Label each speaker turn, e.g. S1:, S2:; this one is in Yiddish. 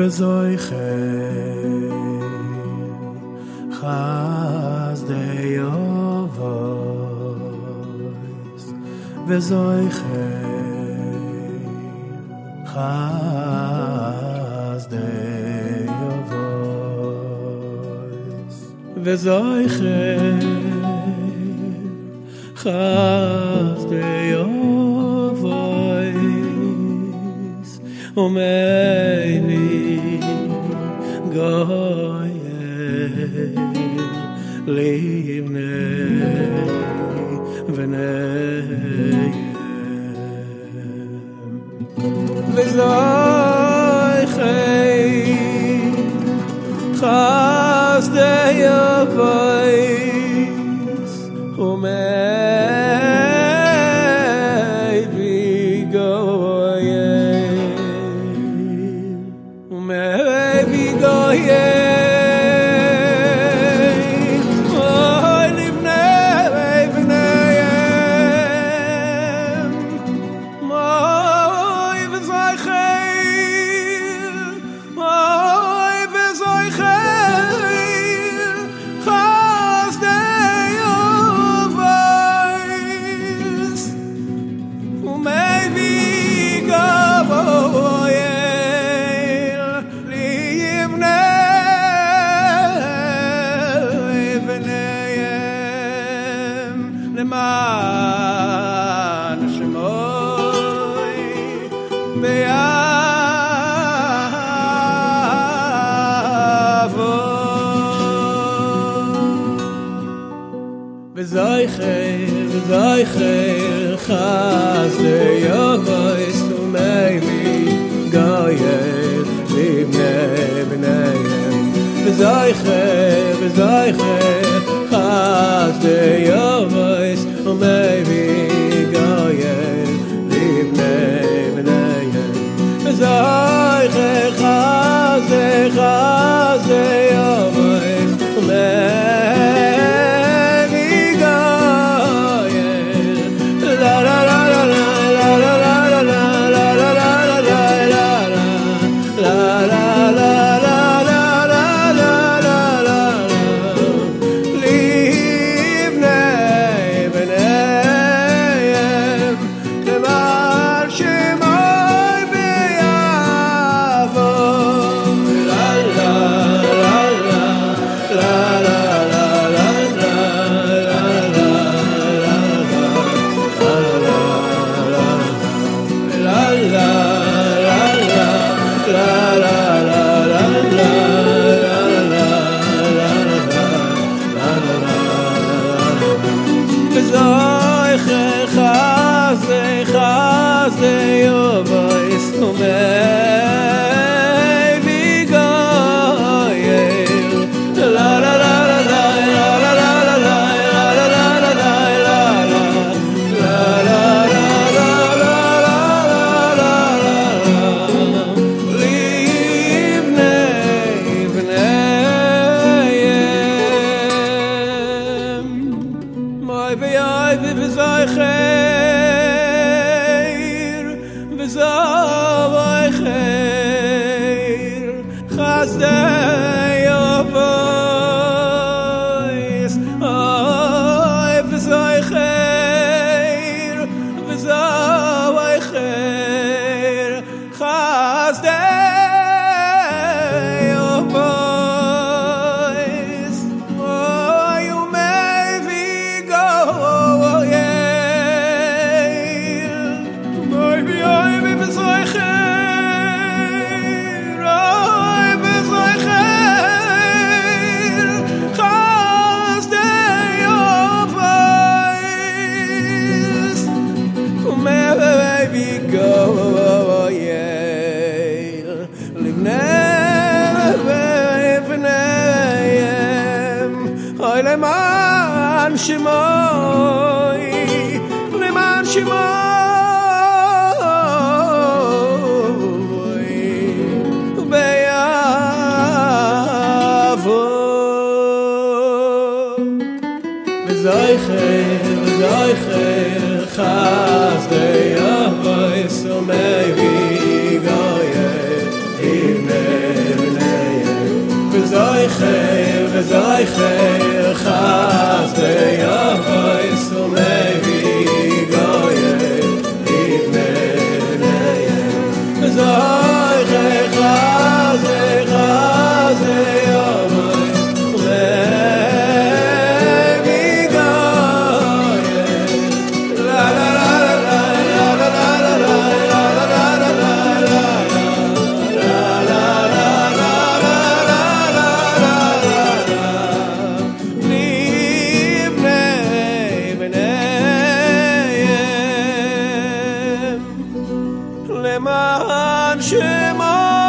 S1: וזויכם חסדי אבויס וזויכם חסדי אבויס וזויכם חסדי אבויס ומייבי גויל לבני בניהם וזויכם חסדי אבויס ומייבי גויל ומייבי גויל למען שמוי ביעבו וזויכר חסדי אבויס ומייבי גויל לבני בניהם וזויכר חסדי אבויס ומייבי גויל לבני בניהם וזויכר חסדי אבויס ומייבי גויל la la la la la la la la la la la חסדי אבויס ומייבי גויל la la la la la la la la la חסדי אבויס אוי וזויכר וזויכר חסדי אבויס אוי ומייבי גויל מייבי וזויכר למען שמוי למען שמוי ביעבו וזויכר חסדי אבויס ומייבי גויל לבני למען שמו